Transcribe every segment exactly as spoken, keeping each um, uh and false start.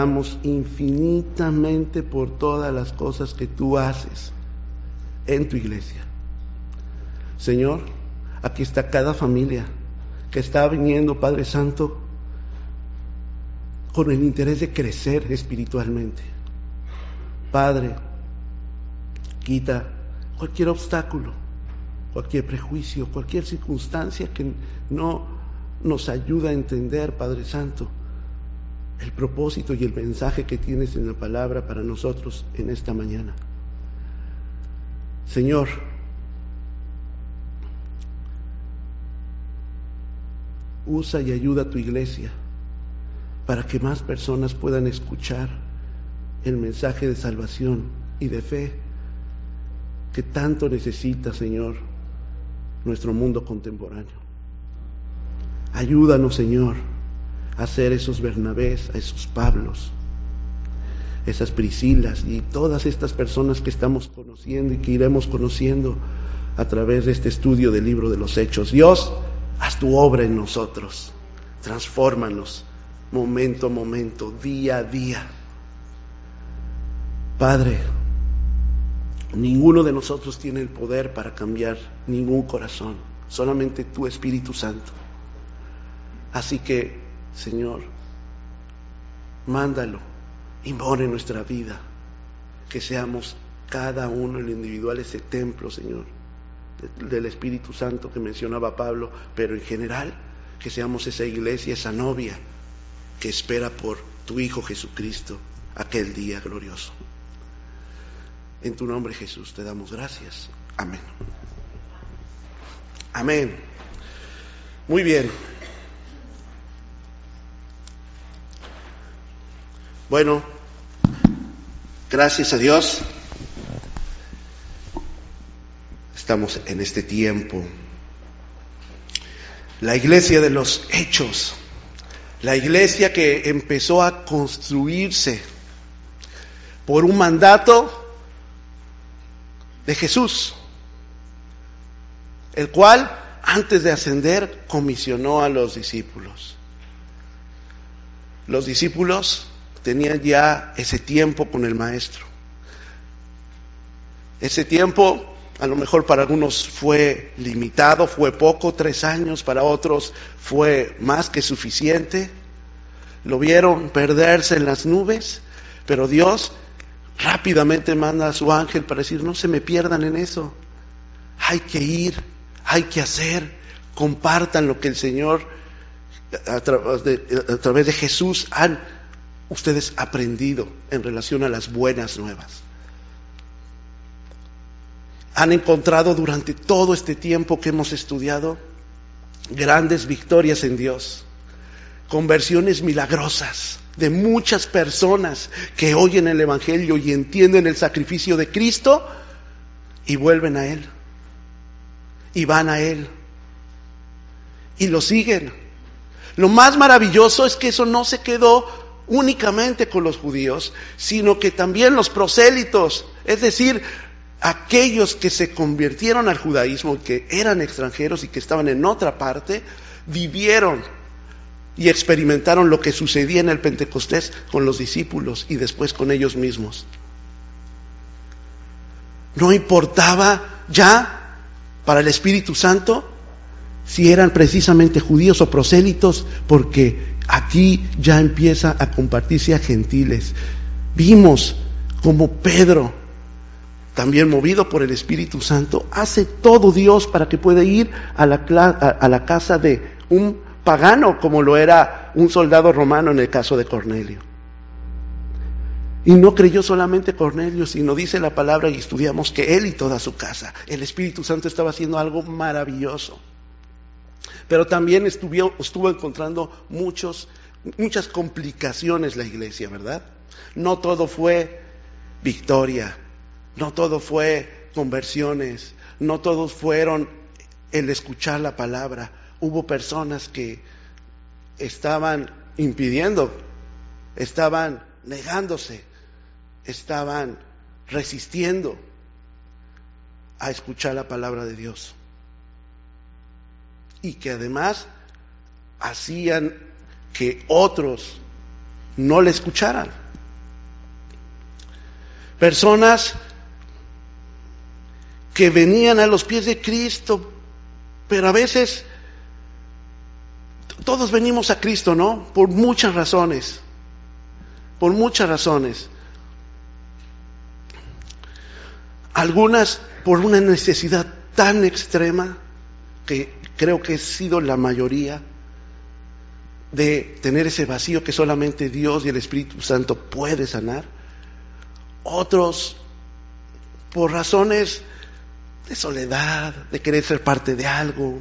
Damos infinitamente por todas las cosas que tú haces en tu iglesia. Señor, aquí está cada familia que está viniendo, Padre Santo, con el interés de crecer espiritualmente. Padre, quita cualquier obstáculo, cualquier prejuicio, cualquier circunstancia que no nos ayuda a entender, Padre Santo, el propósito y el mensaje que tienes en la palabra para nosotros en esta mañana. Señor, usa y ayuda a tu iglesia para que más personas puedan escuchar el mensaje de salvación y de fe que tanto necesita, Señor, nuestro mundo contemporáneo. Ayúdanos, Señor, a ser esos Bernabés, a esos Pablos, esas Priscilas y todas estas personas que estamos conociendo y que iremos conociendo a través de este estudio del libro de los Hechos. Dios, haz tu obra en nosotros, transfórmanos momento a momento, día a día. Padre, ninguno de nosotros tiene el poder para cambiar ningún corazón, solamente tu Espíritu Santo. Así que, Señor, mándalo y mora en nuestra vida, que seamos cada uno en lo individual ese templo, Señor, del Espíritu Santo que mencionaba Pablo, pero en general que seamos esa iglesia, esa novia que espera por tu Hijo Jesucristo aquel día glorioso. En tu nombre, Jesús, te damos gracias. Amén. Amén. Muy bien. Bueno, gracias a Dios, estamos en este tiempo. La iglesia de los Hechos, la iglesia que empezó a construirse por un mandato de Jesús, el cual antes de ascender comisionó a los discípulos. Los discípulos tenían ya ese tiempo con el maestro. Ese tiempo a lo mejor para algunos fue limitado, fue poco, tres años, para otros fue más que suficiente. Lo vieron perderse en las nubes, pero Dios rápidamente manda a su ángel para decir: no se me pierdan en eso, hay que ir, hay que hacer, compartan lo que el Señor a través de, a través de Jesús han ustedes aprendido en relación a las buenas nuevas. Han encontrado durante todo este tiempo que hemos estudiado grandes victorias en Dios, conversiones milagrosas de muchas personas que oyen el Evangelio y entienden el sacrificio de Cristo y vuelven a Él y van a Él y lo siguen. Lo más maravilloso es que eso no se quedó únicamente con los judíos, sino que también los prosélitos, es decir, aquellos que se convirtieron al judaísmo, que eran extranjeros y que estaban en otra parte, vivieron y experimentaron lo que sucedía en el Pentecostés con los discípulos y después con ellos mismos. No importaba ya para el Espíritu Santo si eran precisamente judíos o prosélitos, porque aquí ya empieza a compartirse a gentiles. Vimos como Pedro, también movido por el Espíritu Santo, hace todo Dios para que pueda ir a la, a la casa de un pagano, como lo era un soldado romano en el caso de Cornelio. Y no creyó solamente Cornelio, sino dice la palabra, y estudiamos, que él y toda su casa. El Espíritu Santo estaba haciendo algo maravilloso. Pero también estuvo, estuvo encontrando muchos, muchas complicaciones la iglesia, ¿verdad? No todo fue victoria, no todo fue conversiones, no todos fueron el escuchar la palabra. Hubo personas que estaban impidiendo, estaban negándose, estaban resistiendo a escuchar la palabra de Dios. Y que además hacían que otros no le escucharan. Personas que venían a los pies de Cristo, pero a veces todos venimos a Cristo, ¿no? Por muchas razones, por muchas razones. Algunas por una necesidad tan extrema, que creo que ha sido la mayoría, de tener ese vacío que solamente Dios y el Espíritu Santo puede sanar. Otros por razones de soledad, de querer ser parte de algo.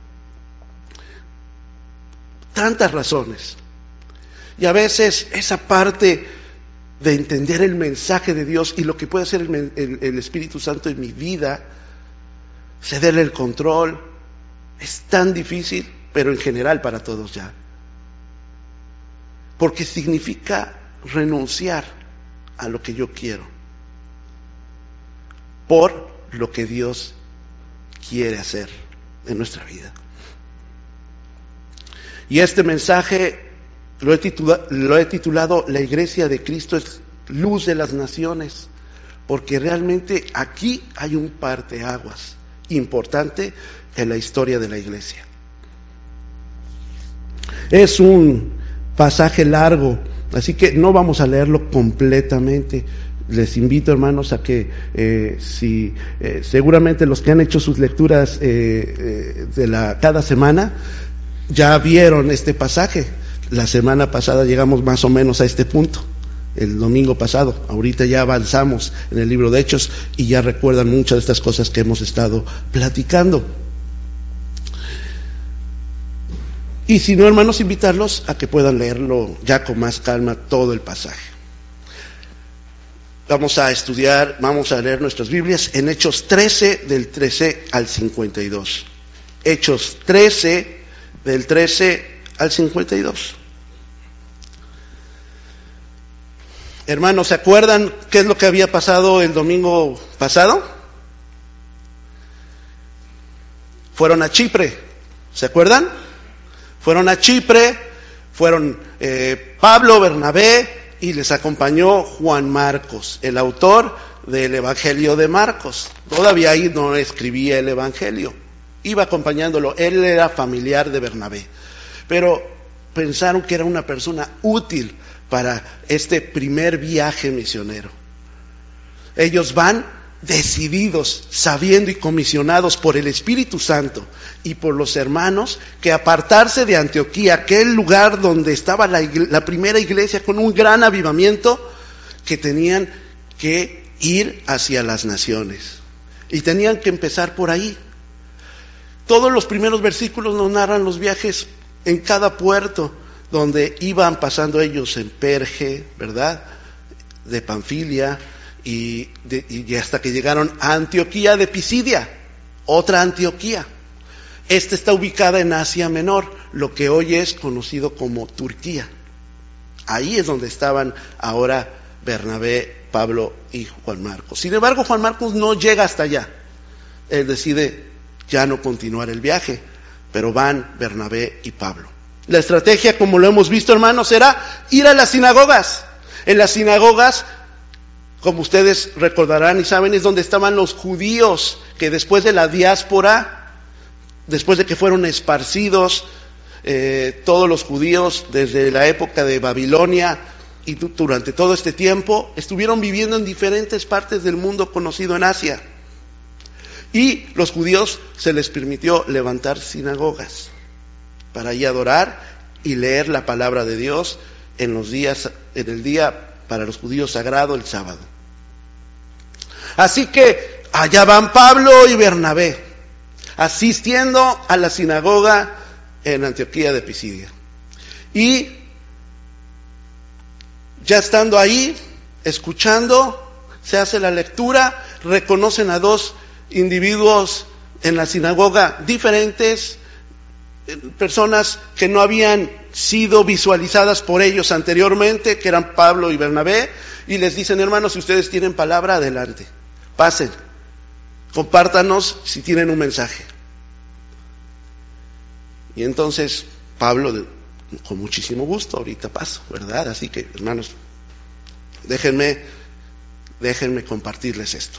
Tantas razones. Y a veces esa parte de entender el mensaje de Dios y lo que puede hacer el, el, el Espíritu Santo en mi vida, cederle el control, es tan difícil, pero en general para todos ya. Porque significa renunciar a lo que yo quiero por lo que Dios quiere hacer en nuestra vida. Y este mensaje lo he titulado, lo he titulado La Iglesia de Cristo es luz de las naciones, porque realmente aquí hay un parteaguas importante en la historia de la Iglesia. Es un pasaje largo, así que no vamos a leerlo completamente. Les invito, hermanos, a que eh, si eh, seguramente los que han hecho sus lecturas eh, eh, de la cada semana ya vieron este pasaje. La semana pasada llegamos más o menos a este punto, el domingo pasado. Ahorita ya avanzamos en el libro de Hechos y ya recuerdan muchas de estas cosas que hemos estado platicando. Y si no, hermanos, invitarlos a que puedan leerlo ya con más calma todo el pasaje. Vamos a estudiar, vamos a leer nuestras Biblias en Hechos trece, del trece al cincuenta y dos. Hechos trece, del trece al cincuenta y dos. Hermanos, ¿se acuerdan qué es lo que había pasado el domingo pasado? Fueron a Chipre, ¿se acuerdan? Fueron a Chipre, fueron eh, Pablo, Bernabé, y les acompañó Juan Marcos, el autor del Evangelio de Marcos. Todavía ahí no escribía el Evangelio, iba acompañándolo, él era familiar de Bernabé, pero pensaron que era una persona útil para este primer viaje misionero. Ellos van decididos, sabiendo y comisionados por el Espíritu Santo y por los hermanos, que apartarse de Antioquía, aquel lugar donde estaba la, la primera iglesia con un gran avivamiento, que tenían que ir hacia las naciones y tenían que empezar por ahí. Todos los primeros versículos nos narran los viajes en cada puerto donde iban pasando ellos, en Perge, ¿verdad?, de Panfilia, y, de, y hasta que llegaron a Antioquía de Pisidia, otra Antioquía. Esta está ubicada en Asia Menor, lo que hoy es conocido como Turquía. Ahí es donde estaban ahora Bernabé, Pablo y Juan Marcos. Sin embargo, Juan Marcos no llega hasta allá. Él decide ya no continuar el viaje, pero van Bernabé y Pablo. La estrategia, como lo hemos visto, hermanos, era ir a las sinagogas. En las sinagogas, como ustedes recordarán y saben, es donde estaban los judíos que después de la diáspora, después de que fueron esparcidos eh, todos los judíos desde la época de Babilonia y durante todo este tiempo, estuvieron viviendo en diferentes partes del mundo conocido en Asia. Y los judíos se les permitió levantar sinagogas para ahí adorar y leer la palabra de Dios en los días, en el día para los judíos sagrado, el sábado. Así que allá van Pablo y Bernabé, asistiendo a la sinagoga en Antioquía de Pisidia. Y ya estando ahí, escuchando, se hace la lectura, reconocen a dos individuos en la sinagoga diferentes, personas que no habían sido visualizadas por ellos anteriormente, que eran Pablo y Bernabé, y les dicen: hermanos, si ustedes tienen palabra, adelante, pasen, compártanos si tienen un mensaje. Y entonces Pablo con muchísimo gusto, ahorita paso, ¿verdad? Así que, hermanos, déjenme, déjenme compartirles esto.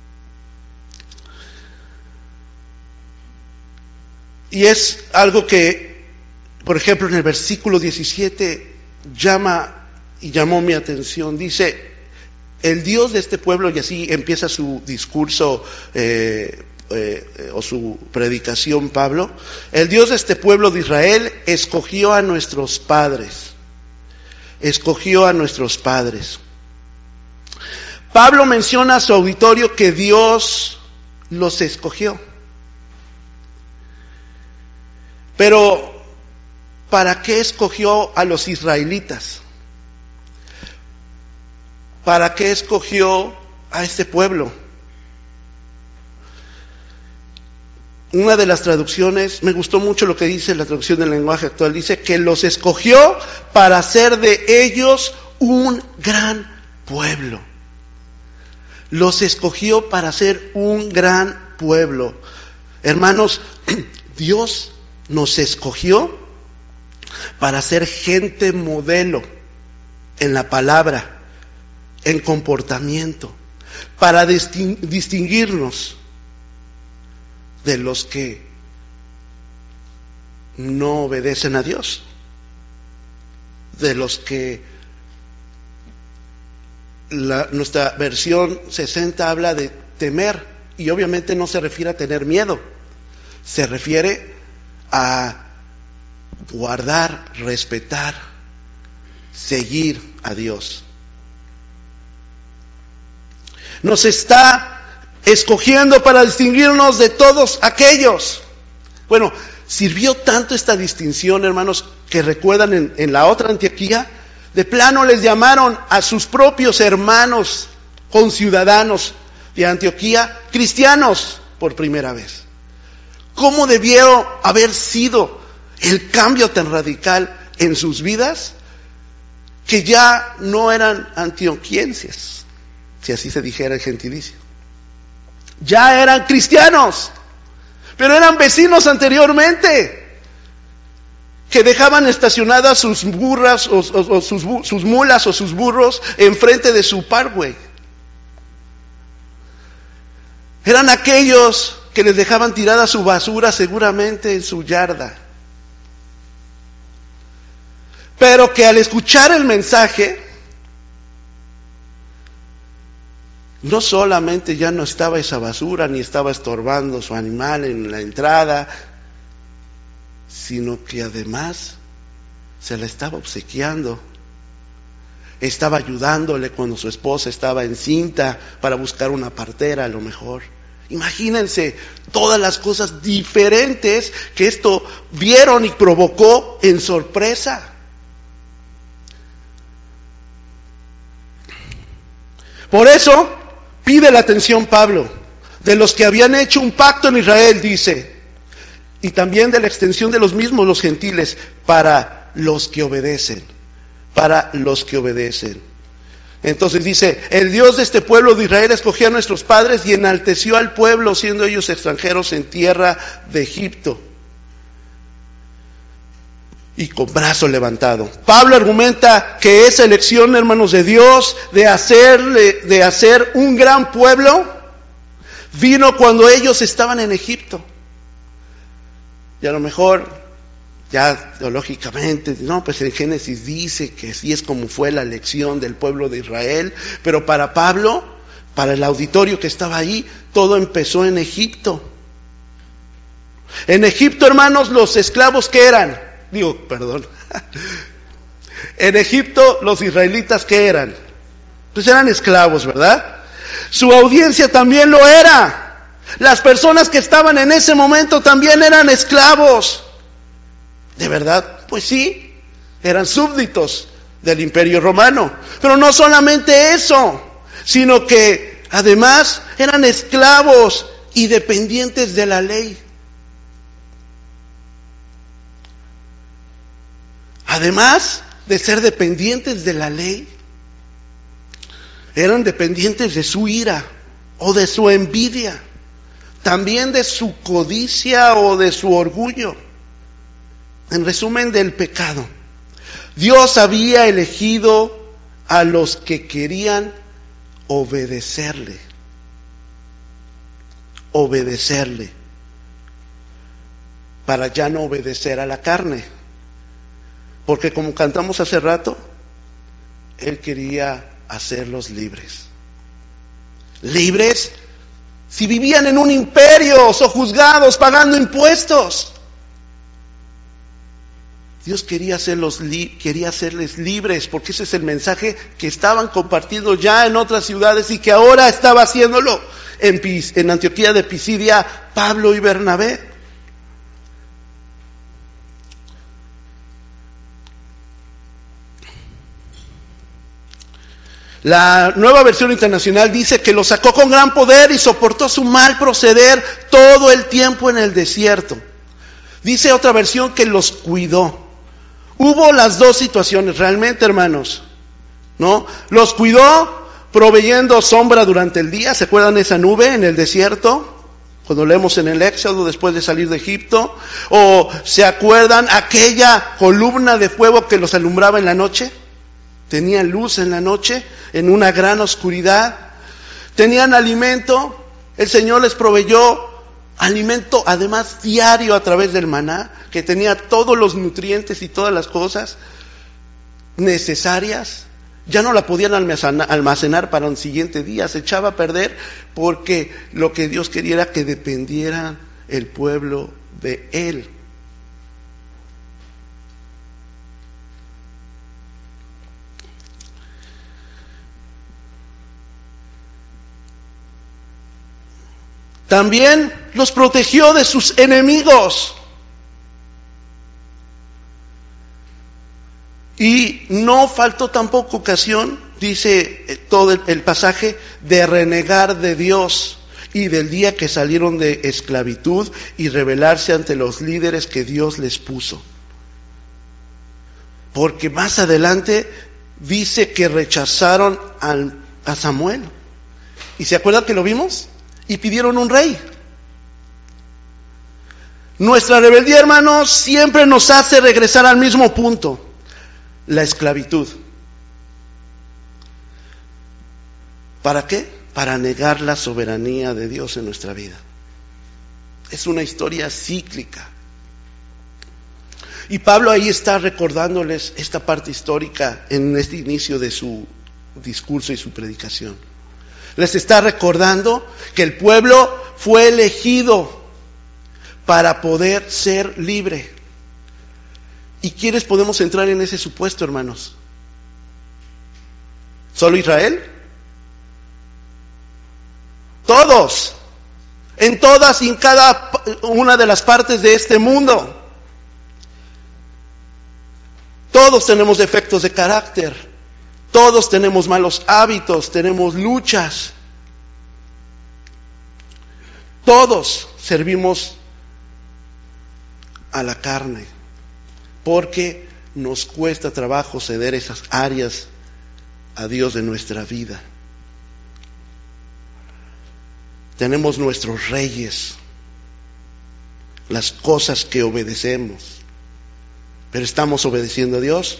Y es algo que, por ejemplo, en el versículo diecisiete llama y llamó mi atención. Dice, el Dios de este pueblo, y así empieza su discurso eh, eh, o su predicación Pablo, el Dios de este pueblo de Israel escogió a nuestros padres, escogió a nuestros padres. Pablo menciona a su auditorio que Dios los escogió. Pero, ¿para qué escogió a los israelitas? ¿Para qué escogió a este pueblo? Una de las traducciones, me gustó mucho lo que dice la traducción del lenguaje actual, dice que los escogió para hacer de ellos un gran pueblo. Los escogió para ser un gran pueblo. Hermanos, Dios nos escogió para ser gente modelo en la palabra, en comportamiento, para distinguirnos de los que no obedecen a Dios, de los que la, nuestra versión sesenta habla de temer, y obviamente no se refiere a tener miedo, se refiere a guardar, respetar, seguir a Dios. Nos está escogiendo para distinguirnos de todos aquellos. Bueno, sirvió tanto esta distinción, hermanos, que recuerdan en, en la otra Antioquía, de plano les llamaron a sus propios hermanos conciudadanos de Antioquía cristianos por primera vez. ¿Cómo debió haber sido el cambio tan radical en sus vidas? Que ya no eran antioquienses, si así se dijera el gentilicio. Ya eran cristianos, pero eran vecinos anteriormente, que dejaban estacionadas sus burras o, o, o sus, sus mulas o sus burros enfrente de su parkway. Eran aquellos que les dejaban tirada su basura seguramente en su yarda. Pero que al escuchar el mensaje, no solamente ya no estaba esa basura, ni estaba estorbando su animal en la entrada, sino que además se la estaba obsequiando. Estaba ayudándole cuando su esposa estaba encinta para buscar una partera a lo mejor. Imagínense todas las cosas diferentes que esto vieron y provocó en sorpresa. Por eso pide la atención Pablo de los que habían hecho un pacto en Israel, dice, y también de la extensión de los mismos los gentiles, para los que obedecen, para los que obedecen. Entonces dice, el Dios de este pueblo de Israel escogió a nuestros padres y enalteció al pueblo, siendo ellos extranjeros en tierra de Egipto, y con brazo levantado. Pablo argumenta que esa elección, hermanos, de Dios de hacerle, de hacer un gran pueblo, vino cuando ellos estaban en Egipto. Y a lo mejor, ya teológicamente, no, pues en Génesis dice que sí es como fue la elección del pueblo de Israel, pero para Pablo, para el auditorio que estaba ahí, todo empezó en Egipto. En Egipto, hermanos, los esclavos que eran, digo, perdón, en Egipto los israelitas que eran, pues eran esclavos, ¿verdad? Su audiencia también lo era. Las personas que estaban en ese momento también eran esclavos. ¿De verdad? Pues sí, eran súbditos del Imperio Romano. Pero no solamente eso, sino que además eran esclavos y dependientes de la ley. Además de ser dependientes de la ley, eran dependientes de su ira o de su envidia, también de su codicia o de su orgullo. En resumen, del pecado. Dios había elegido a los que querían obedecerle. Obedecerle. Para ya no obedecer a la carne. Porque como cantamos hace rato, Él quería hacerlos libres. ¿Libres? Si vivían en un imperio, sojuzgados, pagando impuestos. Dios quería hacerlos li- quería hacerles libres, porque ese es el mensaje que estaban compartiendo ya en otras ciudades y que ahora estaba haciéndolo en, Pis- en Antioquía de Pisidia, Pablo y Bernabé. La Nueva Versión Internacional dice que lo sacó con gran poder y soportó su mal proceder todo el tiempo en el desierto. Dice otra versión que los cuidó. Hubo las dos situaciones realmente, hermanos, ¿no? Los cuidó proveyendo sombra durante el día. ¿Se acuerdan de esa nube en el desierto? Cuando leemos en el Éxodo después de salir de Egipto. ¿O se acuerdan aquella columna de fuego que los alumbraba en la noche? Tenían luz en la noche, en una gran oscuridad. Tenían alimento. El Señor les proveyó alimento, además diario a través del maná, que tenía todos los nutrientes y todas las cosas necesarias. Ya no la podían almacenar para un siguiente día, se echaba a perder, porque lo que Dios quería era que dependiera el pueblo de Él. También los protegió de sus enemigos. Y no faltó tampoco ocasión, dice todo el pasaje, de renegar de Dios y del día que salieron de esclavitud y rebelarse ante los líderes que Dios les puso. Porque más adelante dice que rechazaron al, a Samuel. ¿Y se acuerdan que lo vimos? Y pidieron un rey. Nuestra rebeldía, hermanos, siempre nos hace regresar al mismo punto: la esclavitud. ¿Para qué? Para negar la soberanía de Dios en nuestra vida. Es una historia cíclica. Y Pablo ahí está recordándoles esta parte histórica en este inicio de su discurso y su predicación. Les está recordando que el pueblo fue elegido para poder ser libre. ¿Y quiénes podemos entrar en ese supuesto, hermanos? ¿Solo Israel? Todos, en todas y en cada una de las partes de este mundo. Todos tenemos defectos de carácter. Todos tenemos malos hábitos, tenemos luchas. Todos servimos a la carne, porque nos cuesta trabajo ceder esas áreas a Dios de nuestra vida. Tenemos nuestros reyes, las cosas que obedecemos, pero ¿estamos obedeciendo a Dios?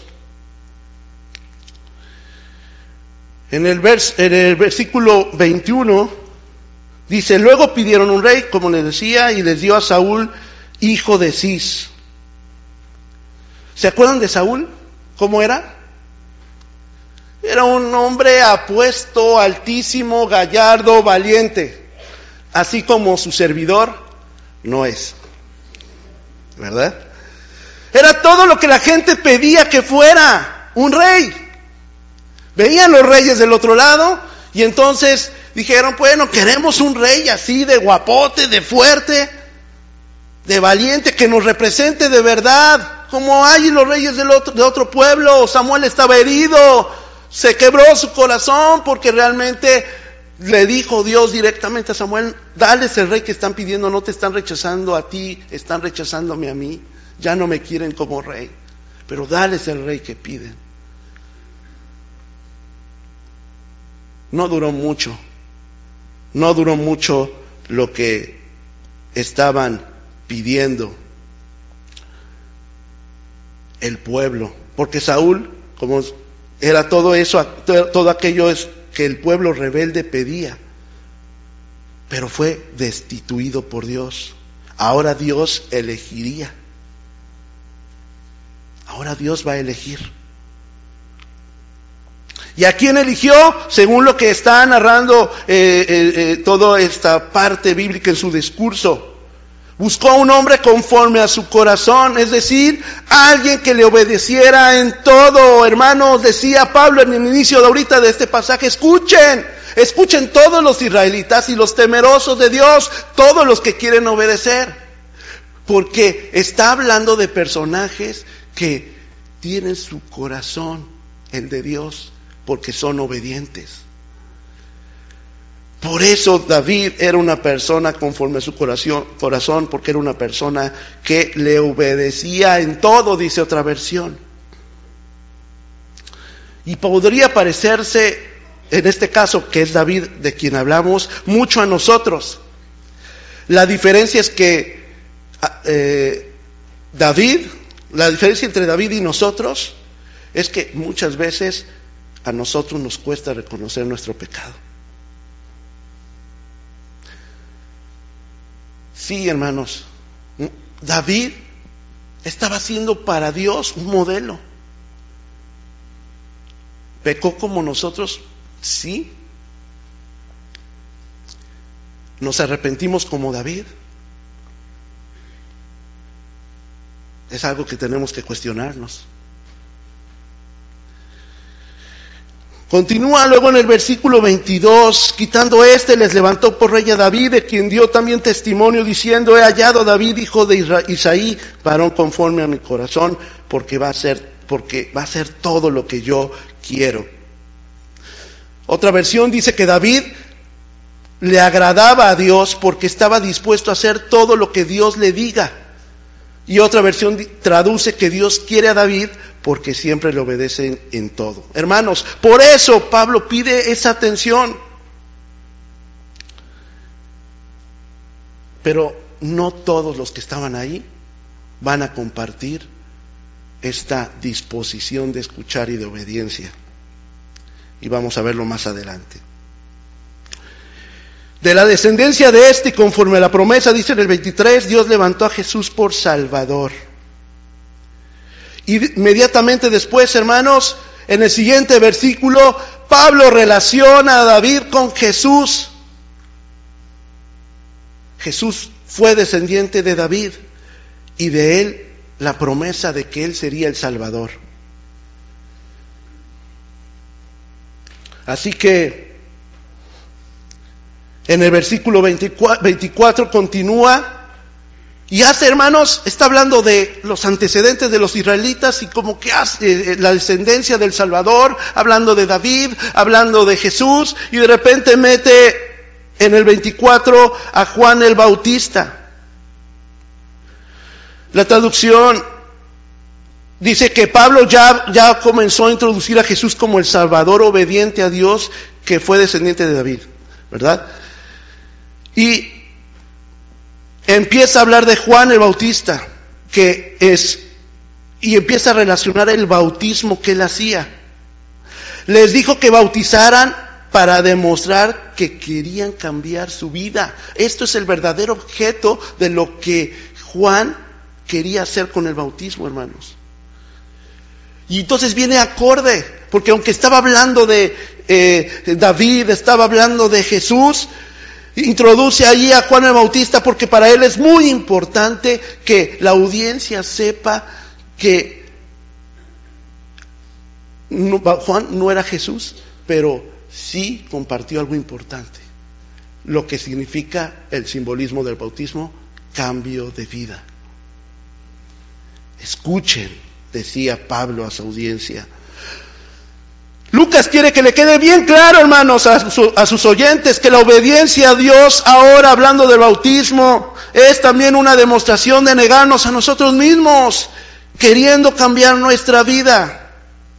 En el, vers, en el versículo veintiuno dice: luego pidieron un rey, como les decía, y les dio a Saúl, hijo de Cis. ¿Se acuerdan de Saúl? ¿Cómo era? Era un hombre apuesto, altísimo, gallardo, valiente, así como su servidor no es, ¿verdad? Era todo lo que la gente pedía que fuera un rey. Veían los reyes del otro lado y entonces dijeron: bueno, queremos un rey así de guapote, de fuerte, de valiente, que nos represente de verdad, como hay los reyes del otro, de otro pueblo. Samuel estaba herido, se quebró su corazón porque realmente le dijo Dios directamente a Samuel: dales el rey que están pidiendo, no te están rechazando a ti, están rechazándome a mí, ya no me quieren como rey, pero dales el rey que piden. No duró mucho, no duró mucho lo que estaban pidiendo el pueblo, Porque Saúl, como era todo eso, todo aquello es que el pueblo rebelde pedía, pero fue destituido por Dios. Ahora Dios elegiría. Ahora Dios va a elegir. ¿Y a quién eligió? Según lo que está narrando eh, eh, eh, toda esta parte bíblica en su discurso. Buscó a un hombre conforme a su corazón, es decir, alguien que le obedeciera en todo. Hermanos, decía Pablo en el inicio de ahorita de este pasaje, escuchen, escuchen todos los israelitas y los temerosos de Dios, todos los que quieren obedecer. Porque está hablando de personajes que tienen su corazón, el de Dios, porque son obedientes. Por eso David era una persona conforme a su corazón, corazón, porque era una persona que le obedecía en todo, dice otra versión. Y podría parecerse, en este caso, que es David de quien hablamos, mucho a nosotros. La diferencia es que eh, David, la diferencia entre David y nosotros, es que muchas veces a nosotros nos cuesta reconocer nuestro pecado. Sí, hermanos, David estaba siendo para Dios un modelo. ¿Pecó como nosotros? Sí. ¿Nos arrepentimos como David? Es algo que tenemos que cuestionarnos. Continúa luego en el versículo veintidós, quitando este, les levantó por rey a David, de quien dio también testimonio, diciendo, he hallado a David, hijo de Isaí, varón conforme a mi corazón, porque va a ser, porque va a ser todo lo que yo quiero. Otra versión dice que David le agradaba a Dios porque estaba dispuesto a hacer todo lo que Dios le diga. Y otra versión traduce que Dios quiere a David porque siempre le obedecen en todo. Hermanos, por eso Pablo pide esa atención. Pero no todos los que estaban ahí van a compartir esta disposición de escuchar y de obediencia. Y vamos a verlo más adelante. De la descendencia de este, conforme a la promesa, dice en el veintitrés, Dios levantó a Jesús por Salvador. Y inmediatamente después, hermanos, en el siguiente versículo, Pablo relaciona a David con Jesús. Jesús fue descendiente de David y de él la promesa de que él sería el Salvador. Así que en el versículo veinticuatro continúa y hace, hermanos, está hablando de los antecedentes de los israelitas y como que hace la descendencia del Salvador, hablando de David, hablando de Jesús, y de repente mete en el veinticuatro a Juan el Bautista. La traducción dice que Pablo ya, ya comenzó a introducir a Jesús como el Salvador obediente a Dios, que fue descendiente de David, ¿verdad? Y empieza a hablar de Juan el Bautista, que es, y empieza a relacionar el bautismo que él hacía. Les dijo que bautizaran para demostrar que querían cambiar su vida. Esto es el verdadero objeto de lo que Juan quería hacer con el bautismo, hermanos. Y entonces viene acorde, porque aunque estaba hablando de eh, David, estaba hablando de Jesús, introduce allí a Juan el Bautista porque para él es muy importante que la audiencia sepa que no, Juan no era Jesús, pero sí compartió algo importante, lo que significa el simbolismo del bautismo, cambio de vida. Escuchen, decía Pablo a su audiencia. Lucas quiere que le quede bien claro, hermanos, a, su, a sus oyentes, que la obediencia a Dios ahora, hablando del bautismo, es también una demostración de negarnos a nosotros mismos, queriendo cambiar nuestra vida.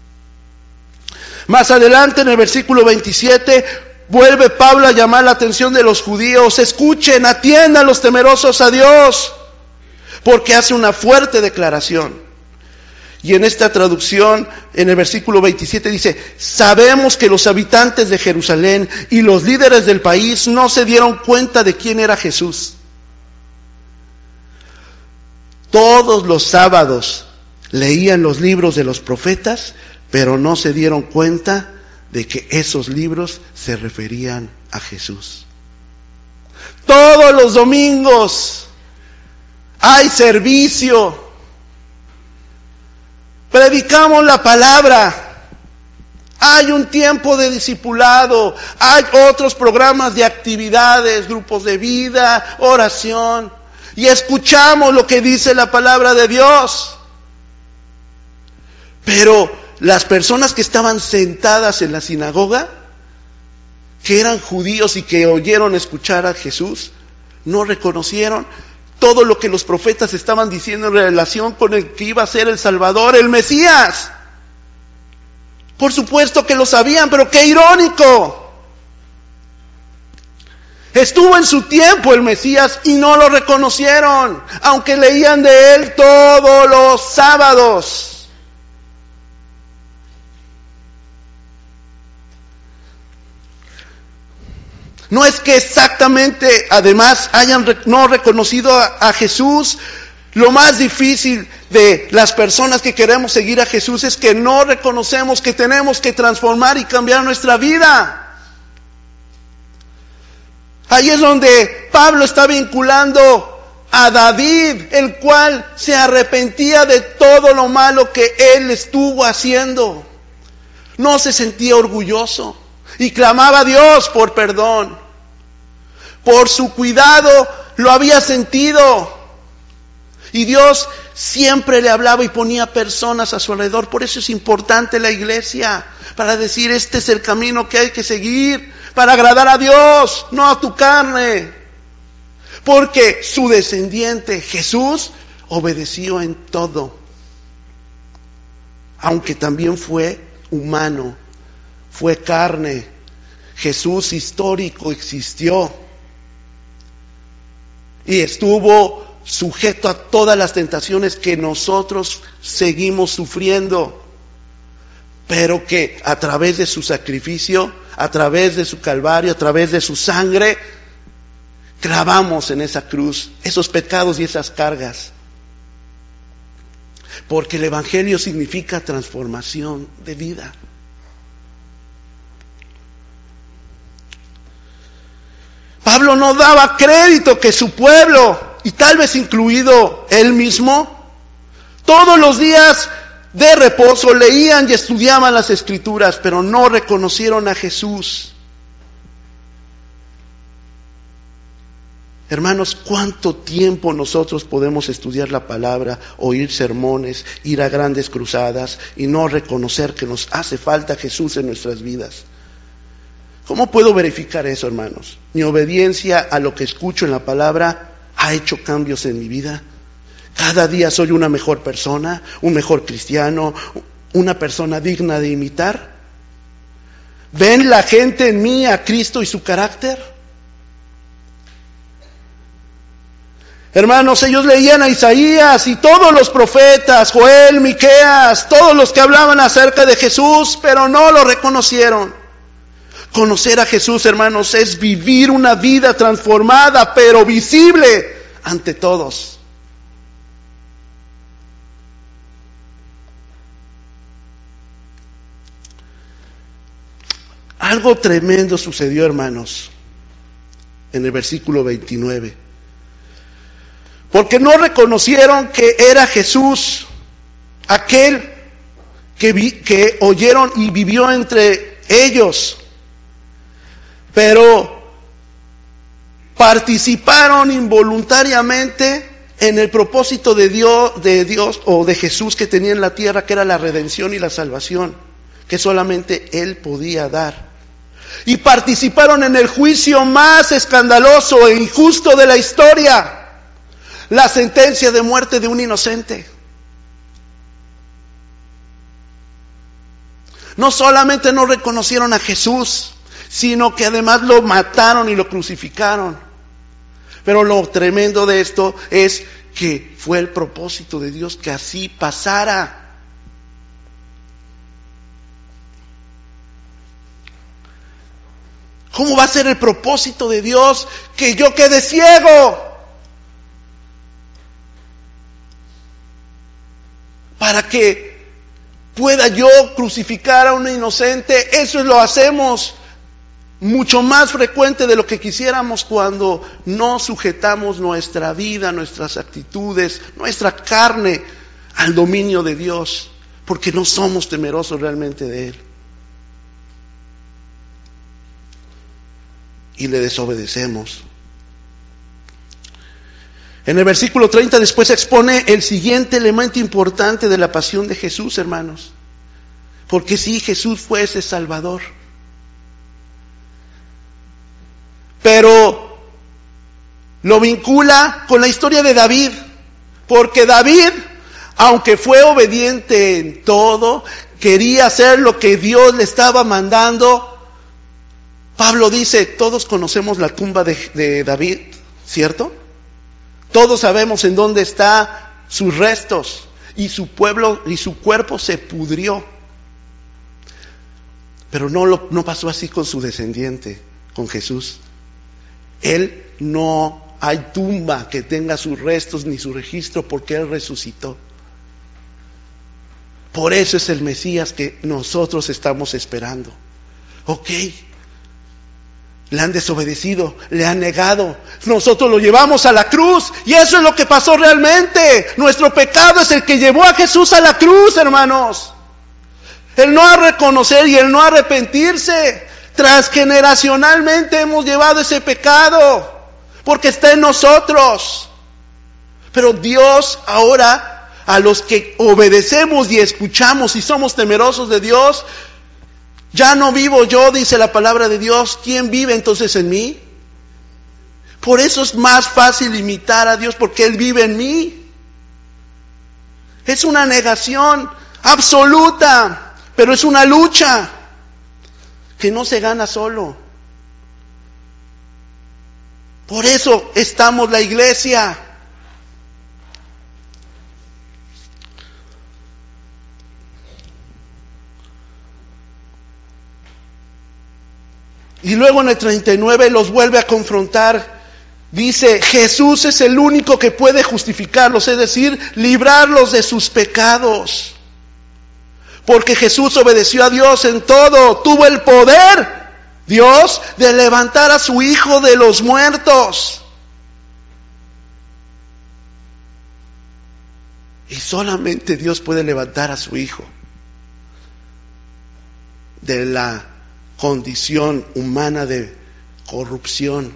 Más adelante, en el versículo veintisiete, vuelve Pablo a llamar la atención de los judíos. Escuchen, atiendan los temerosos a Dios, porque hace una fuerte declaración. Y en esta traducción, en el versículo veintisiete dice, sabemos que los habitantes de Jerusalén y los líderes del país no se dieron cuenta de quién era Jesús. Todos los sábados leían los libros de los profetas, pero no se dieron cuenta de que esos libros se referían a Jesús. Todos los domingos hay servicio. Predicamos la palabra. Hay un tiempo de discipulado. Hay otros programas de actividades, grupos de vida, oración. Y escuchamos lo que dice la palabra de Dios. Pero las personas que estaban sentadas en la sinagoga, que eran judíos y que oyeron escuchar a Jesús, no reconocieron todo lo que los profetas estaban diciendo en relación con el que iba a ser el Salvador, el Mesías. Por supuesto que lo sabían, pero qué irónico. Estuvo en su tiempo el Mesías y no lo reconocieron, aunque leían de él todos los sábados. No es que exactamente, además, hayan no reconocido a, a Jesús. Lo más difícil de las personas que queremos seguir a Jesús es que no reconocemos que tenemos que transformar y cambiar nuestra vida. Ahí es donde Pablo está vinculando a David, el cual se arrepentía de todo lo malo que él estuvo haciendo. No se sentía orgulloso y clamaba a Dios por perdón. Por su cuidado lo había sentido. Y Dios siempre le hablaba y ponía personas a su alrededor. Por eso es importante la iglesia, para decir, este es el camino que hay que seguir, para agradar a Dios, no a tu carne. Porque su descendiente Jesús obedeció en todo, aunque también fue humano, fue carne. Jesús histórico existió y estuvo sujeto a todas las tentaciones que nosotros seguimos sufriendo, pero que a través de su sacrificio, a través de su calvario, a través de su sangre, clavamos en esa cruz esos pecados y esas cargas. Porque el Evangelio significa transformación de vida. Pablo no daba crédito que su pueblo, y tal vez incluido él mismo, todos los días de reposo leían y estudiaban las Escrituras, pero no reconocieron a Jesús. Hermanos, ¿cuánto tiempo nosotros podemos estudiar la palabra, oír sermones, ir a grandes cruzadas y no reconocer que nos hace falta Jesús en nuestras vidas? ¿Cómo puedo verificar eso, hermanos? Mi obediencia a lo que escucho en la palabra ha hecho cambios en mi vida. Cada día soy una mejor persona, un mejor cristiano, una persona digna de imitar. ¿Ven la gente en mí a Cristo y su carácter? Hermanos, ellos leían a Isaías y todos los profetas, Joel, Miqueas, todos los que hablaban acerca de Jesús, pero no lo reconocieron. Conocer a Jesús, hermanos, es vivir una vida transformada, pero visible ante todos. Algo tremendo sucedió, hermanos, en el versículo veintinueve. Porque no reconocieron que era Jesús, aquel que, vi, que oyeron y vivió entre ellos. Pero participaron involuntariamente en el propósito de Dios, de Dios o de Jesús que tenía en la tierra, que era la redención y la salvación, que solamente Él podía dar. Y participaron en el juicio más escandaloso e injusto de la historia, la sentencia de muerte de un inocente. No solamente no reconocieron a Jesús, sino que además lo mataron y lo crucificaron. Pero lo tremendo de esto es que fue el propósito de Dios que así pasara. ¿Cómo va a ser el propósito de Dios que yo quede ciego? Para que pueda yo crucificar a un inocente. Eso lo hacemos mucho más frecuente de lo que quisiéramos cuando no sujetamos nuestra vida, nuestras actitudes, nuestra carne al dominio de Dios, porque no somos temerosos realmente de Él. Y le desobedecemos. En el versículo treinta después expone el siguiente elemento importante de la pasión de Jesús, hermanos. Porque sí, Jesús fue ese Salvador. Pero lo vincula con la historia de David. Porque David, aunque fue obediente en todo, quería hacer lo que Dios le estaba mandando. Pablo dice, todos conocemos la tumba de, de David, ¿cierto? Todos sabemos en dónde están sus restos, y su pueblo y su cuerpo se pudrió. Pero no, lo, no pasó así con su descendiente, con Jesús. Él no hay tumba que tenga sus restos ni su registro, porque Él resucitó. Por eso es el Mesías que nosotros estamos esperando. Ok, le han desobedecido, le han negado. Nosotros lo llevamos a la cruz, y eso es lo que pasó realmente. Nuestro pecado es el que llevó a Jesús a la cruz, hermanos. El no reconocer y el no arrepentirse. Transgeneracionalmente hemos llevado ese pecado, porque está en nosotros. Pero Dios ahora, a los que obedecemos y escuchamos y somos temerosos de Dios, ya no vivo yo, dice la palabra de Dios. ¿Quién vive entonces en mí? Por eso es más fácil imitar a Dios, porque Él vive en mí. Es una negación absoluta, pero es una lucha que no se gana solo. Por eso estamos la iglesia. Y luego en el treinta y nueve los vuelve a confrontar. Dice, Jesús es el único que puede justificarlos, es decir, librarlos de sus pecados. Porque Jesús obedeció a Dios en todo, tuvo el poder, Dios, de levantar a su Hijo de los muertos. Y solamente Dios puede levantar a su Hijo de la condición humana de corrupción.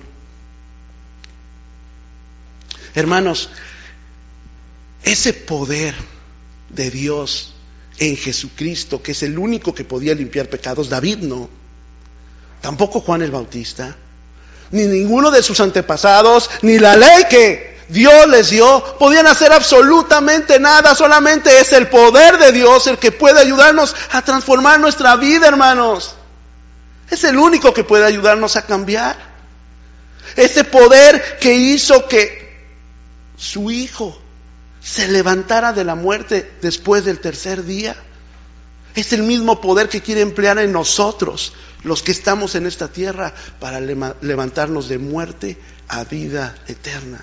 Hermanos, ese poder de Dios en Jesucristo, que es el único que podía limpiar pecados, David no, tampoco Juan el Bautista, ni ninguno de sus antepasados, ni la ley que Dios les dio, podían hacer absolutamente nada. Solamente es el poder de Dios el que puede ayudarnos a transformar nuestra vida, hermanos. Es el único que puede ayudarnos a cambiar. Ese poder que hizo que su Hijo se levantara de la muerte después del tercer día, es el mismo poder que quiere emplear en nosotros, los que estamos en esta tierra, para levantarnos de muerte a vida eterna.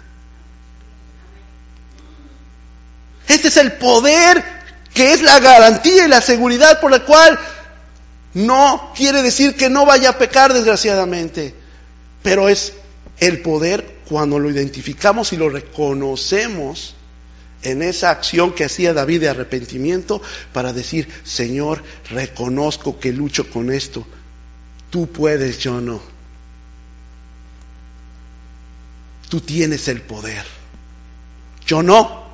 Este es el poder que es la garantía y la seguridad por la cual no quiere decir que no vaya a pecar, desgraciadamente, pero es el poder cuando lo identificamos y lo reconocemos en esa acción que hacía David de arrepentimiento, para decir, Señor, reconozco que lucho con esto, tú puedes, yo no. Tú tienes el poder, yo no.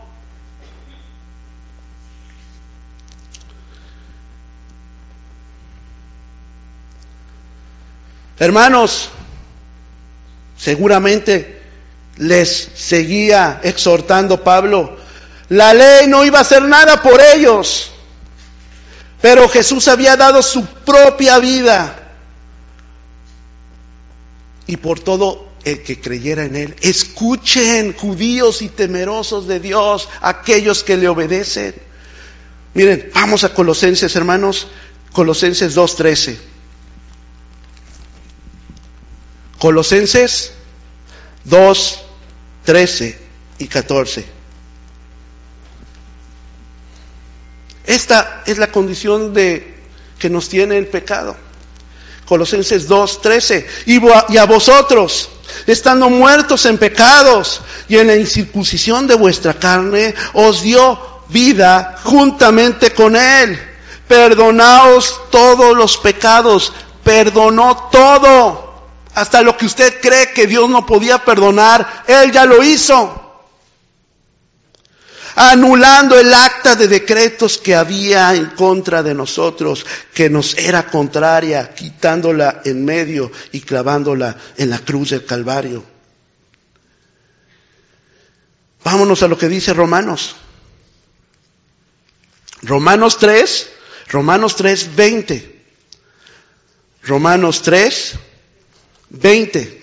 Hermanos, seguramente les seguía exhortando Pablo. La ley no iba a hacer nada por ellos, pero Jesús había dado su propia vida, y por todo el que creyera en Él. Escuchen, judíos y temerosos de Dios, aquellos que le obedecen. Miren, vamos a Colosenses, hermanos, Colosenses dos trece. Colosenses dos, trece y catorce. Esta es la condición de que nos tiene el pecado. Colosenses dos, trece. Y, y a vosotros, estando muertos en pecados y en la incircuncisión de vuestra carne, os dio vida juntamente con Él. Perdonaos todos los pecados. Perdonó todo. Hasta lo que usted cree que Dios no podía perdonar, Él ya lo hizo. Anulando el acta de decretos que había en contra de nosotros, que nos era contraria, quitándola en medio y clavándola en la cruz del Calvario. Vámonos a lo que dice Romanos. Romanos tres, Romanos tres, veinte. Romanos tres, veinte.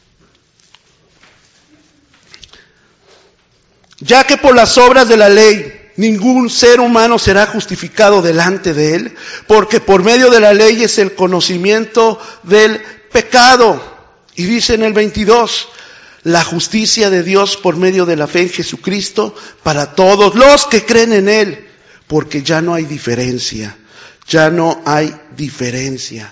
Ya que por las obras de la ley ningún ser humano será justificado delante de él, porque por medio de la ley es el conocimiento del pecado. Y dice en el veintidós, la justicia de Dios por medio de la fe en Jesucristo para todos los que creen en Él, porque ya no hay diferencia, ya no hay diferencia.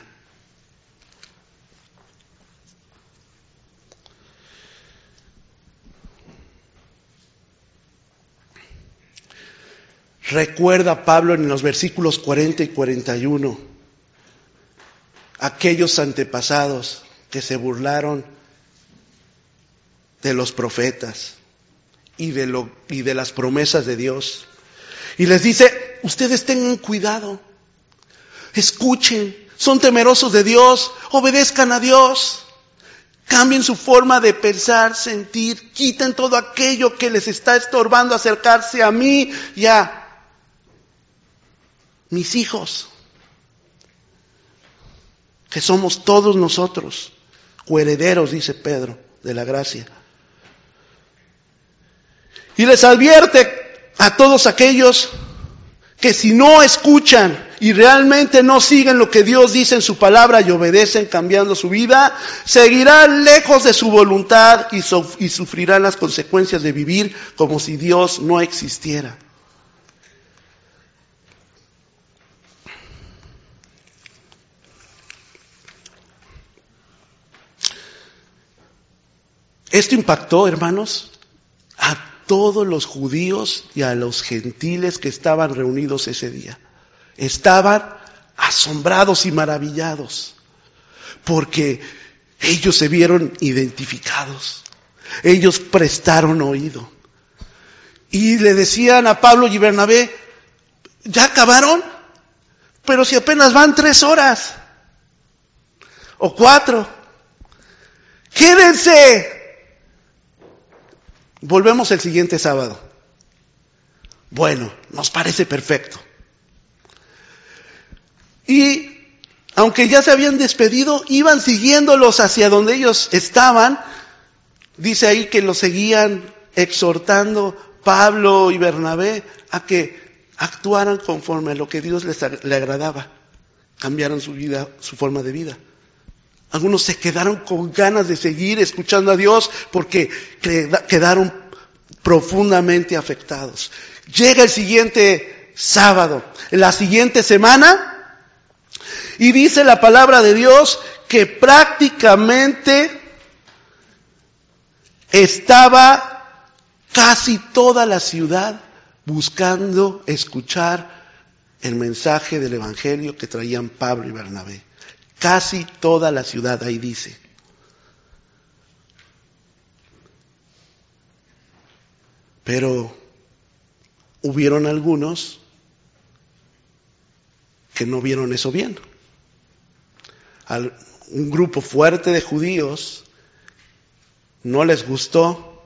Recuerda Pablo en los versículos cuarenta y cuarenta y uno, aquellos antepasados que se burlaron de los profetas y de, lo, y de las promesas de Dios. Y les dice, ustedes tengan cuidado, escuchen, son temerosos de Dios, obedezcan a Dios, cambien su forma de pensar, sentir, quiten todo aquello que les está estorbando acercarse a mí y a mis hijos, que somos todos nosotros, coherederos, dice Pedro, de la gracia. Y les advierte a todos aquellos que si no escuchan y realmente no siguen lo que Dios dice en su palabra y obedecen cambiando su vida, seguirán lejos de su voluntad y, so- y sufrirán las consecuencias de vivir como si Dios no existiera. Esto impactó, hermanos, a todos los judíos y a los gentiles que estaban reunidos ese día. Estaban asombrados y maravillados, porque ellos se vieron identificados. Ellos prestaron oído. Y le decían a Pablo y Bernabé, ¿ya acabaron? Pero si apenas van tres horas, o cuatro. ¡Quédense! Volvemos el siguiente sábado. Bueno, nos parece perfecto. Y aunque ya se habían despedido, iban siguiéndolos hacia donde ellos estaban. Dice ahí que los seguían exhortando Pablo y Bernabé a que actuaran conforme a lo que Dios les le agradaba. Cambiaron su vida, su forma de vida. Algunos se quedaron con ganas de seguir escuchando a Dios porque quedaron profundamente afectados. Llega el siguiente sábado, la siguiente semana, y dice la palabra de Dios que prácticamente estaba casi toda la ciudad buscando escuchar el mensaje del evangelio que traían Pablo y Bernabé. Casi toda la ciudad, ahí dice. Pero hubieron algunos que no vieron eso bien. Al, un grupo fuerte de judíos no les gustó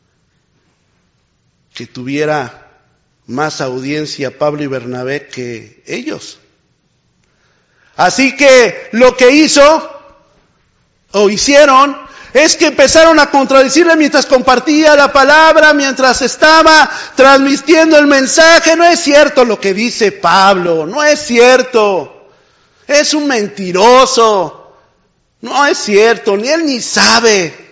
que tuviera más audiencia Pablo y Bernabé que ellos. Así que lo que hizo o hicieron es que empezaron a contradecirle mientras compartía la palabra, mientras estaba transmitiendo el mensaje. No es cierto lo que dice Pablo, no es cierto. Es un mentiroso. No es cierto, ni él ni sabe.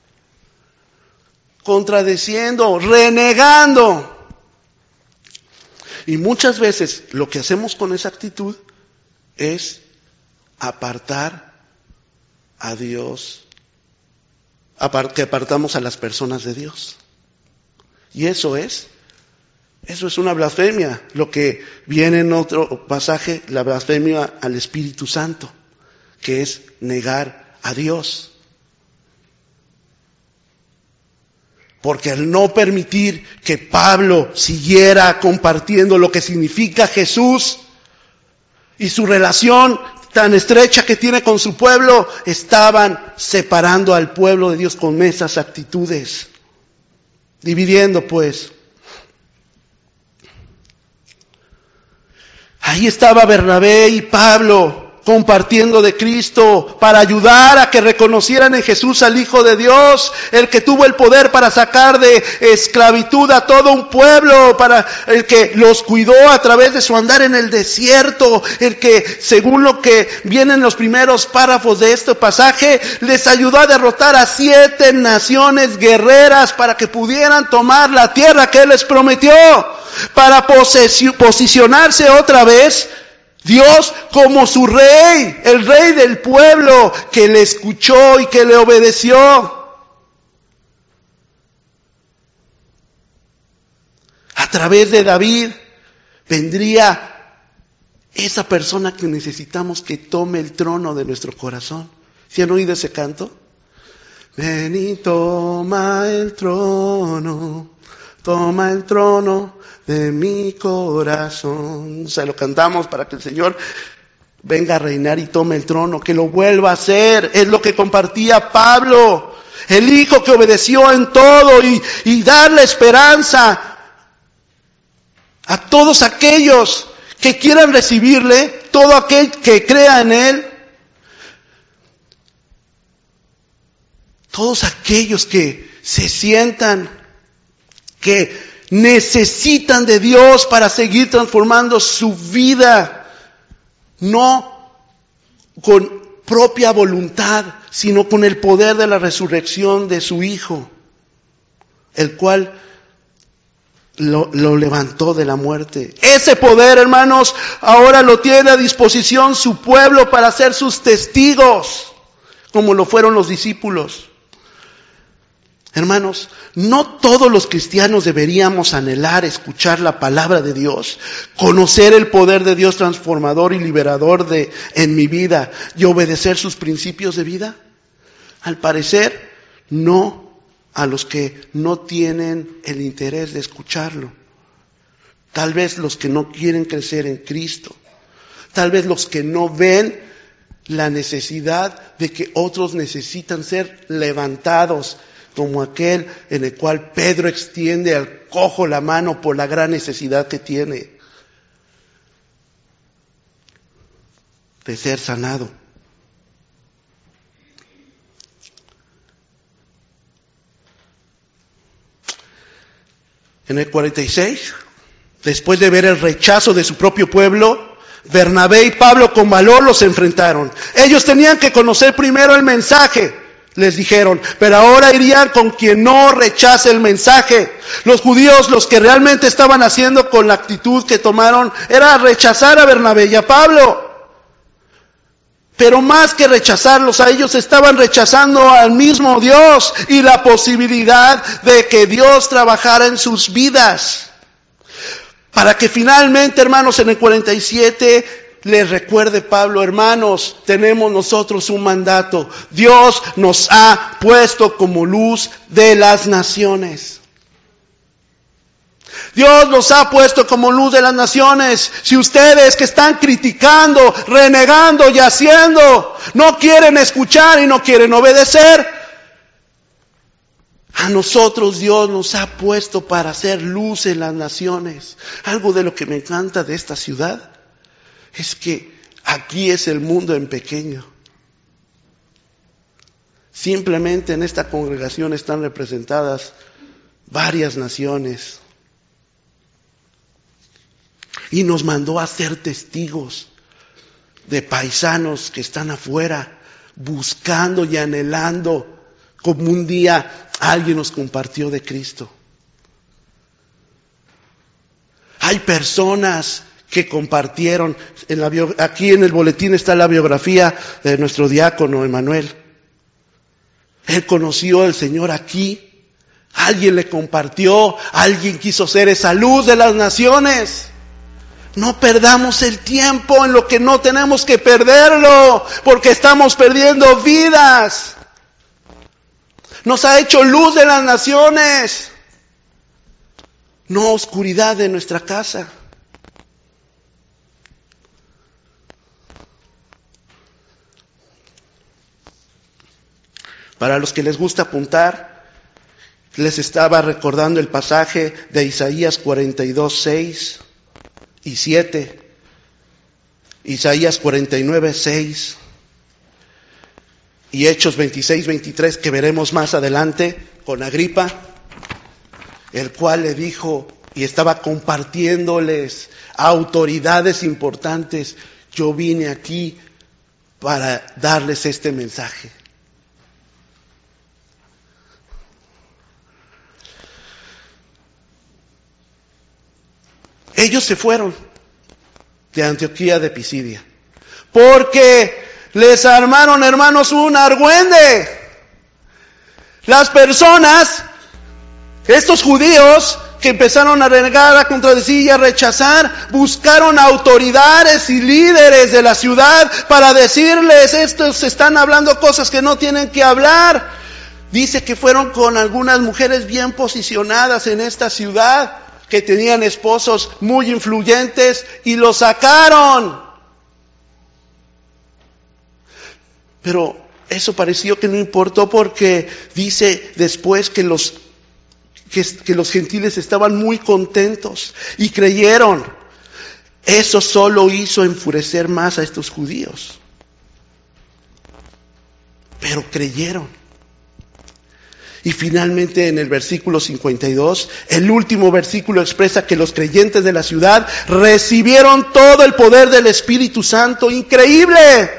Contradeciendo, renegando. Y muchas veces lo que hacemos con esa actitud es apartar a Dios, que apartamos a las personas de Dios. Y eso es, eso es una blasfemia. Lo que viene en otro pasaje, la blasfemia al Espíritu Santo, que es negar a Dios. Porque al no permitir que Pablo siguiera compartiendo lo que significa Jesús y su relación tan estrecha que tiene con su pueblo, estaban separando al pueblo de Dios con esas actitudes, dividiendo pues. Ahí estaba Bernabé y Pablo compartiendo de Cristo para ayudar a que reconocieran en Jesús al Hijo de Dios, el que tuvo el poder para sacar de esclavitud a todo un pueblo, para el que los cuidó a través de su andar en el desierto, el que, según lo que viene en los primeros párrafos de este pasaje, les ayudó a derrotar a siete naciones guerreras para que pudieran tomar la tierra que Él les prometió, para posesi- posicionarse otra vez Dios como su rey, el rey del pueblo que le escuchó y que le obedeció. A través de David vendría esa persona que necesitamos que tome el trono de nuestro corazón. ¿Sí han oído ese canto? Ven y toma el trono, toma el trono de mi corazón. O sea, lo cantamos para que el Señor venga a reinar y tome el trono, que lo vuelva a hacer. Es lo que compartía Pablo, el hijo que obedeció en todo y, y dar la esperanza a todos aquellos que quieran recibirle, todo aquel que crea en Él, todos aquellos que se sientan que necesitan de Dios para seguir transformando su vida, no con propia voluntad, sino con el poder de la resurrección de su Hijo, el cual lo, lo levantó de la muerte. Ese poder, hermanos, ahora lo tiene a disposición su pueblo para ser sus testigos, como lo fueron los discípulos. Hermanos, no todos los cristianos deberíamos anhelar escuchar la palabra de Dios, conocer el poder de Dios transformador y liberador de, en mi vida y obedecer sus principios de vida. Al parecer, no a los que no tienen el interés de escucharlo. Tal vez los que no quieren crecer en Cristo. Tal vez los que no ven la necesidad de que otros necesitan ser levantados, como aquel en el cual Pedro extiende al cojo la mano por la gran necesidad que tiene de ser sanado. En el cuarenta y seis, después de ver el rechazo de su propio pueblo, Bernabé y Pablo con valor los enfrentaron. Ellos tenían que conocer primero el mensaje, les dijeron, pero ahora irían con quien no rechace el mensaje. Los judíos, los que realmente estaban haciendo con la actitud que tomaron, era rechazar a Bernabé y a Pablo. Pero más que rechazarlos a ellos, estaban rechazando al mismo Dios y la posibilidad de que Dios trabajara en sus vidas. Para que finalmente, hermanos, en el cuarenta y siete les recuerde Pablo, hermanos, tenemos nosotros un mandato. Dios nos ha puesto como luz de las naciones. Dios nos ha puesto como luz de las naciones. Si ustedes que están criticando, renegando y haciendo, no quieren escuchar y no quieren obedecer, a nosotros Dios nos ha puesto para hacer luz en las naciones. Algo de lo que me encanta de esta ciudad es que aquí es el mundo en pequeño. Simplemente en esta congregación están representadas varias naciones. Y nos mandó a ser testigos de paisanos que están afuera, buscando y anhelando, como un día alguien nos compartió de Cristo. Hay personas que compartieron, en la bio, aquí en el boletín está la biografía de nuestro diácono Emanuel. Él conoció al Señor aquí, alguien le compartió, alguien quiso ser esa luz de las naciones. No perdamos el tiempo en lo que no tenemos que perderlo, porque estamos perdiendo vidas. Nos ha hecho luz de las naciones, no oscuridad de nuestra casa. Para los que les gusta apuntar, les estaba recordando el pasaje de Isaías cuarenta y dos, seis y siete. Isaías cuarenta y nueve, seis. Y Hechos veintiséis, veintitrés, que veremos más adelante con Agripa, el cual le dijo y estaba compartiéndoles a autoridades importantes: yo vine aquí para darles este mensaje. Ellos se fueron de Antioquía de Pisidia, porque les armaron, hermanos, un argüende. Las personas, estos judíos que empezaron a renegar, a contradecir y a rechazar, buscaron autoridades y líderes de la ciudad para decirles: estos están hablando cosas que no tienen que hablar. Dice que fueron con algunas mujeres bien posicionadas en esta ciudad, que tenían esposos muy influyentes, y los sacaron. Pero eso pareció que no importó, porque dice después que los, que, que los gentiles estaban muy contentos y creyeron. Eso solo hizo enfurecer más a estos judíos. Pero creyeron. Y finalmente en el versículo cincuenta y dos, el último versículo expresa que los creyentes de la ciudad recibieron todo el poder del Espíritu Santo. ¡Increíble!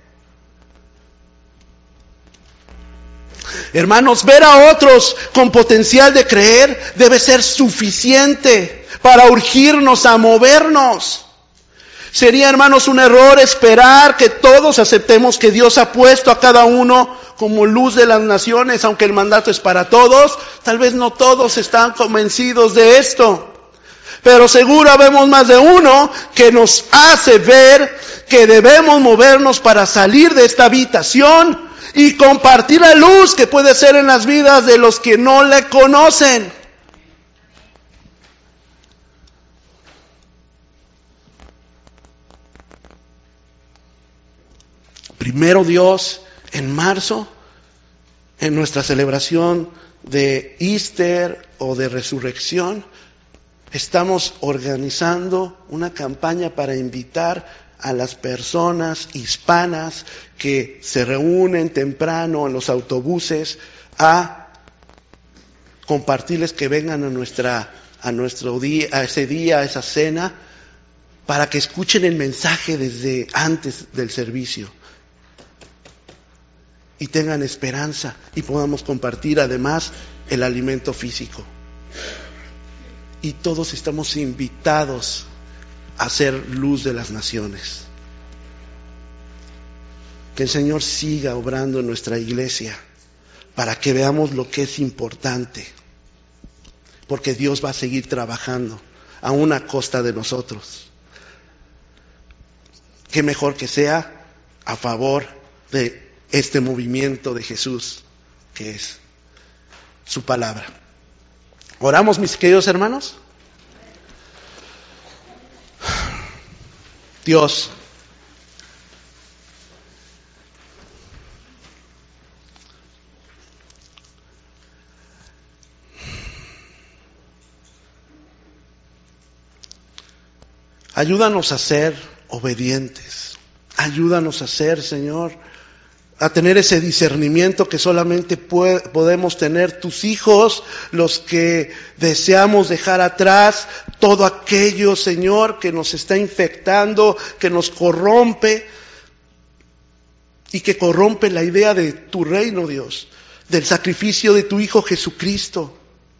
Hermanos, ver a otros con potencial de creer debe ser suficiente para urgirnos a movernos. Sería, hermanos, un error esperar que todos aceptemos que Dios ha puesto a cada uno como luz de las naciones, aunque el mandato es para todos. Tal vez no todos están convencidos de esto, pero seguro habemos más de uno que nos hace ver que debemos movernos para salir de esta habitación y compartir la luz que puede ser en las vidas de los que no le conocen. Primero Dios, en marzo, en nuestra celebración de Easter o de Resurrección, estamos organizando una campaña para invitar a las personas hispanas que se reúnen temprano en los autobuses a compartirles que vengan a nuestra a nuestro día, a ese día, a esa cena, para que escuchen el mensaje desde antes del servicio y tengan esperanza y podamos compartir además el alimento físico. Y todos estamos invitados a ser luz de las naciones. Que el Señor siga obrando en nuestra iglesia para que veamos lo que es importante, porque Dios va a seguir trabajando aún a costa de nosotros. Qué mejor que sea a favor de este movimiento de Jesús, que es su palabra. ¿Oramos, mis queridos hermanos? Dios, ayúdanos a ser obedientes. Ayúdanos a ser, Señor, a tener ese discernimiento que solamente puede, podemos tener tus hijos, los que deseamos dejar atrás todo aquello, Señor, que nos está infectando, que nos corrompe, y que corrompe la idea de tu reino, Dios, del sacrificio de tu Hijo Jesucristo.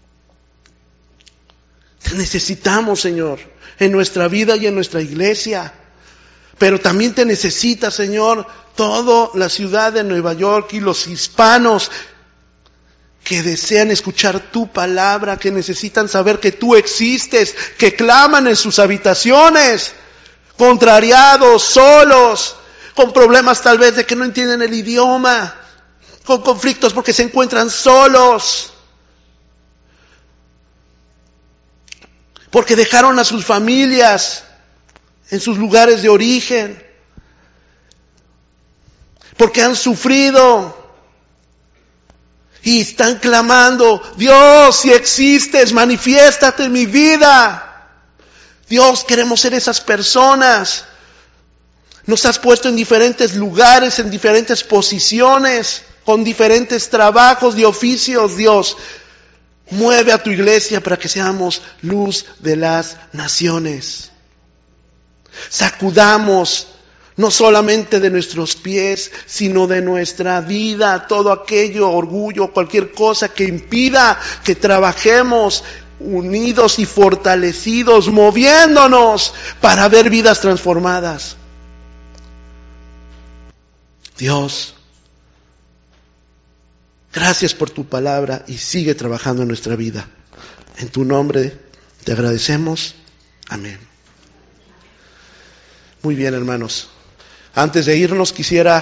Te necesitamos, Señor, en nuestra vida y en nuestra iglesia. Pero también te necesita, Señor, toda la ciudad de Nueva York y los hispanos que desean escuchar tu palabra, que necesitan saber que tú existes, que claman en sus habitaciones, contrariados, solos, con problemas tal vez de que no entienden el idioma, con conflictos porque se encuentran solos, porque dejaron a sus familias en sus lugares de origen, porque han sufrido y están clamando: Dios, si existes, manifiéstate en mi vida. Dios, queremos ser esas personas. Nos has puesto en diferentes lugares, en diferentes posiciones, con diferentes trabajos y oficios, Dios. Mueve a tu iglesia para que seamos luz de las naciones. Sacudamos no solamente de nuestros pies, sino de nuestra vida, todo aquello, orgullo, cualquier cosa que impida que trabajemos unidos y fortalecidos, moviéndonos para ver vidas transformadas. Dios, gracias por tu palabra y sigue trabajando en nuestra vida. En tu nombre te agradecemos. Amén. Muy bien, hermanos. Antes de irnos quisiera